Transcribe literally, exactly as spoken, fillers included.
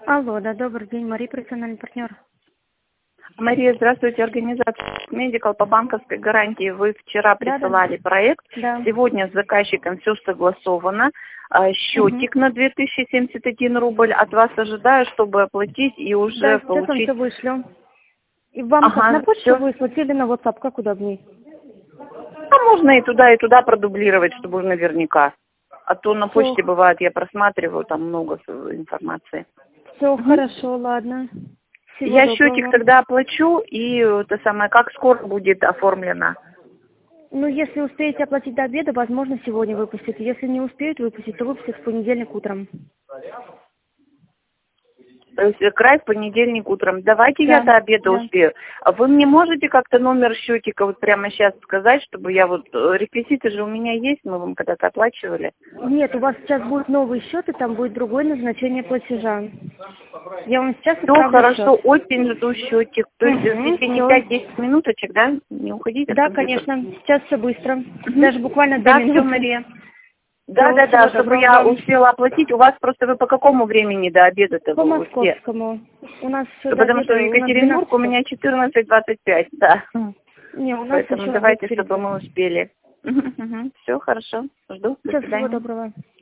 Алло, да, добрый день, Мария, профессиональный партнер. Мария, здравствуйте. Организация Медикал по банковской гарантии. Вы вчера Да, присылали да. проект. Да. Сегодня с заказчиком все согласовано. А, Счетик Угу. на две тысячи семьдесят один рубль. От вас ожидаю, чтобы оплатить и Да, уже сейчас вам получить. все вышлю. И вам как, на Ага, почту все. выслать или на WhatsApp, как удобнее? А можно и туда, и туда продублировать, чтобы наверняка. А то на Все, почте бывает, я просматриваю, там много с- информации. все Мгм. хорошо, ладно. Всего Я доброго счетик вам. тогда оплачу, и это самое, как скоро будет оформлено. Ну, если успеете оплатить до обеда, возможно, сегодня выпустят. Если не успеют выпустить, то выпустят в понедельник утром. То есть э, край в понедельник утром. Давайте я Да, до обеда да. успею. А вы мне можете как-то номер счетика вот прямо сейчас сказать, чтобы я вот... э, Реквизиты же у меня есть, мы вам когда-то оплачивали. Нет, у вас сейчас будет новый счет, и там будет другое назначение платежа. Я вам сейчас Все отправлю хорошо, счет. очень жду счетик. То есть э, в Угу, течение все. пять-десять минуточек, да? Не уходите от Да, компьютера. конечно. Сейчас все быстро. Мгм. Даже буквально две Да, все, минуты. Мария. Да, Все, да, да, всего чтобы доброго я вам. успела оплатить. У вас просто вы по какому времени до обеда-то По вы все? московскому. У нас до Потому что обеда, у нас двенадцать Екатеринбург у часов. меня четырнадцать двадцать пять, да. Не, у нас Поэтому еще обед давайте, чтобы впереди. мы успели. Все, хорошо. Жду. До Все, всего свидания. доброго.